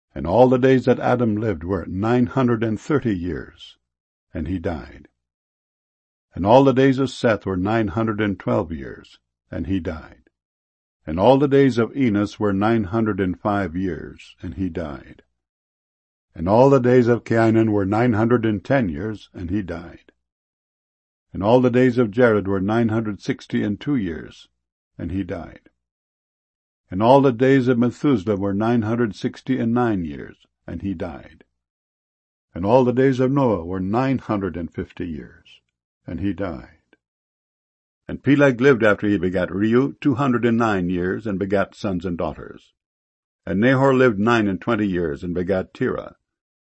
And all the days that Adam lived were 930 years, and he died. And all the days of Seth were 912 years, and he died. And all the days of Enos were 905 years, and he died. And all the days of Cainan were 910 years, and he died. And all the days of Jared were 962 years, and he died. And all the days of Methuselah were 969 years, and he died. And all the days of Noah were 950 years, and he died. And Peleg lived after he begat Reu 209 years, and begat sons and daughters. And Nahor lived 29 years, and begat Terah.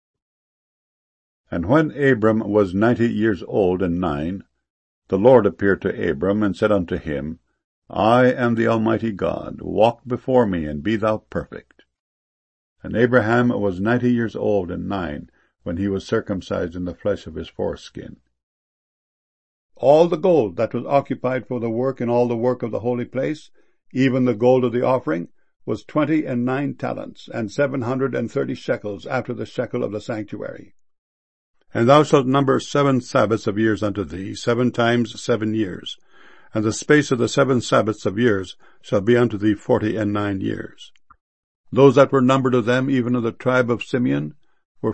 And when Abram was 90 years old and 9, the Lord appeared to Abram, and said unto him, I am the Almighty God, walk before me, and be thou perfect. And Abraham was 90 years old and 9, when he was circumcised in the flesh of his foreskin. All the gold that was occupied for the work in all the work of the holy place, even the gold of the offering, was 29 talents, and 730 shekels after the shekel of the sanctuary. And thou shalt number 7 Sabbaths of years unto thee, 7 times 7 years. And the space of the 7 Sabbaths of years shall be unto thee 49 years. Those that were numbered of them, even of the tribe of Simeon, were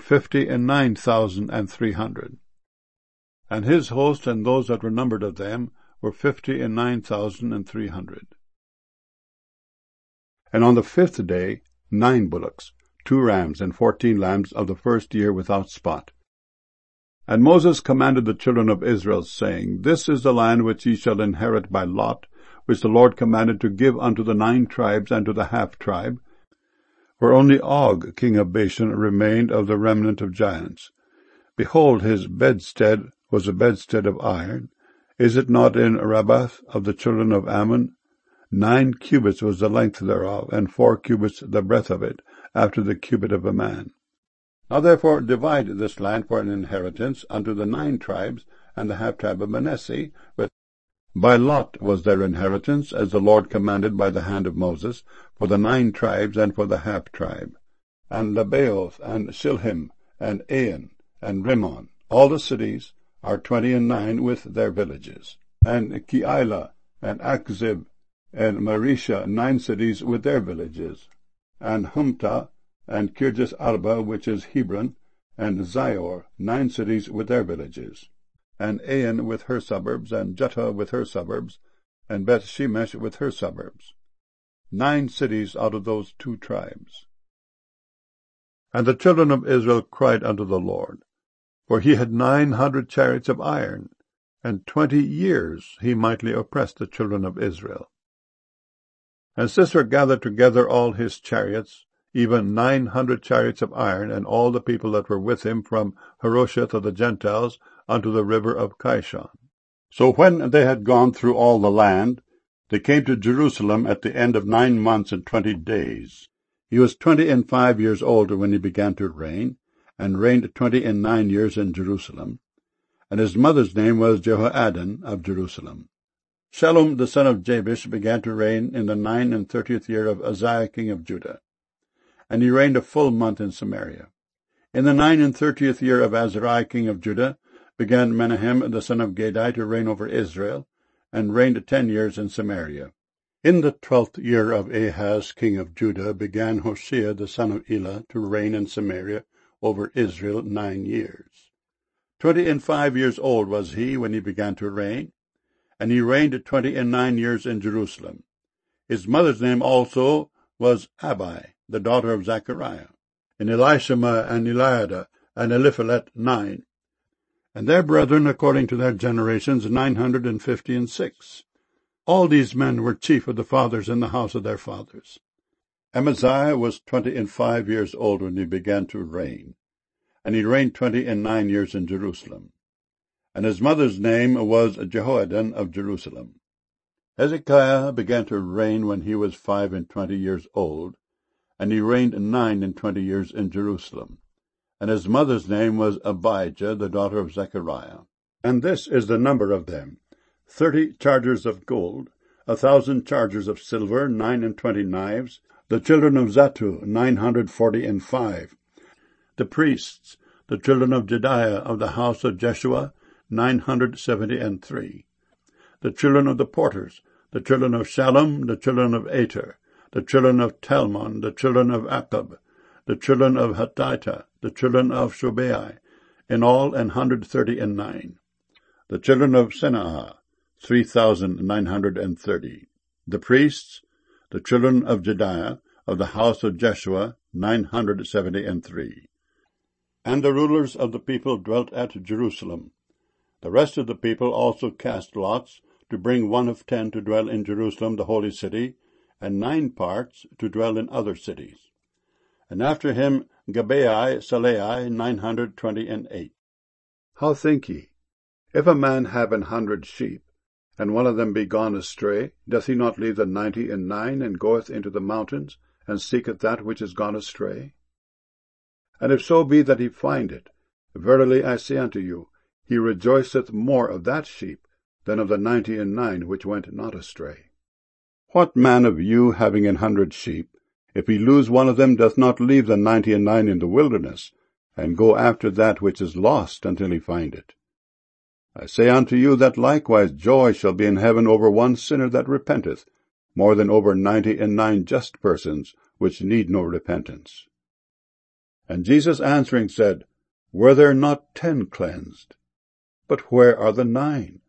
59,300. And his host and those that were numbered of them were 59,300. And on the 5th day 9 bullocks, 2 rams, and 14 lambs of the first year without spot. And Moses commanded the children of Israel, saying, This is the land which ye shall inherit by lot, which the Lord commanded to give unto the 9 tribes and to the half-tribe, where only Og king of Bashan remained of the remnant of giants. Behold, his bedstead was a bedstead of iron. Is it not in Rabbath of the children of Ammon? 9 cubits was the length thereof, and 4 cubits the breadth of it, after the cubit of a man. Now therefore divide this land for an inheritance unto the 9 tribes and the half-tribe of Manasseh. But by lot was their inheritance, as the Lord commanded by the hand of Moses, for the 9 tribes and for the half-tribe. And Lebaoth, and Shilhim, and Ain, and Rimmon, all the cities, are 29 with their villages. And Keilah, and Achzib, and Marisha, 9 cities with their villages. And Humtah, and Kirjath Arba, which is Hebron, and Zior, 9 cities with their villages. And Ain with her suburbs, and Juttah with her suburbs, and Beth Shemesh with her suburbs. 9 cities out of those 2 tribes. And the children of Israel cried unto the Lord, for he had 900 chariots of iron, and 20 years he mightily oppressed the children of Israel. And Sisera gathered together all his chariots, even 900 chariots of iron, and all the people that were with him from Harosheth of the Gentiles unto the river of Kishon. So when they had gone through all the land, they came to Jerusalem at the end of 9 months and 20 days. He was 25 years old when he began to reign, and reigned 29 years in Jerusalem. And his mother's name was Jehoaddan of Jerusalem. Shallum the son of Jabesh began to reign in the 39th year of Uzziah king of Judah. And he reigned a full month in Samaria. In the 39th year of Azariah king of Judah began Menahem the son of Gadai to reign over Israel, and reigned 10 years in Samaria. In the 12th year of Ahaz king of Judah began Hoshea the son of Elah to reign in Samaria over Israel 9 years. 25 years old was he when he began to reign, and he reigned 29 years in Jerusalem. His mother's name also was Abi, the daughter of Zechariah, and Elishama and Eliada and Eliphalet 9, and their brethren according to their generations 956. All these men were chief of the fathers in the house of their fathers. Amaziah was 25 years old when he began to reign, and he reigned 29 years in Jerusalem. And his mother's name was Jehoaddan of Jerusalem. Hezekiah began to reign when he was 25 years old, and he reigned 29 years in Jerusalem. And his mother's name was Abijah, the daughter of Zechariah. And this is the number of them: 30 chargers of gold, 1,000 chargers of silver, 29 knives, The children of Zattu, 945. The priests, the children of Jediah of the house of Jeshua, 973. The children of the porters, the children of Shallum, the children of Ater, the children of Talmon, the children of Akkub, the children of Hatita, the children of Shobai, in all 139. The children of Senaah, 3,930. The priests, the children of Jediah, of the house of Jeshua, 973. And the rulers of the people dwelt at Jerusalem. The rest of the people also cast lots, to bring 1 of 10 to dwell in Jerusalem the holy city, and 9 parts to dwell in other cities. And after him Gabai, Salai, 928. How think ye? If a man have 100 sheep, and one of them be gone astray, doth he not leave the 99, and goeth into the mountains, and seeketh that which is gone astray? And if so be that he find it, verily I say unto you, he rejoiceth more of that sheep than of the 99 which went not astray. What man of you, having 100 sheep, if he lose one of them, doth not leave the 99 in the wilderness, and go after that which is lost until he find it? I say unto you that likewise joy shall be in heaven over one sinner that repenteth, more than over 99 just persons, which need no repentance. And Jesus answering said, Were there not 10 cleansed? But where are the 9?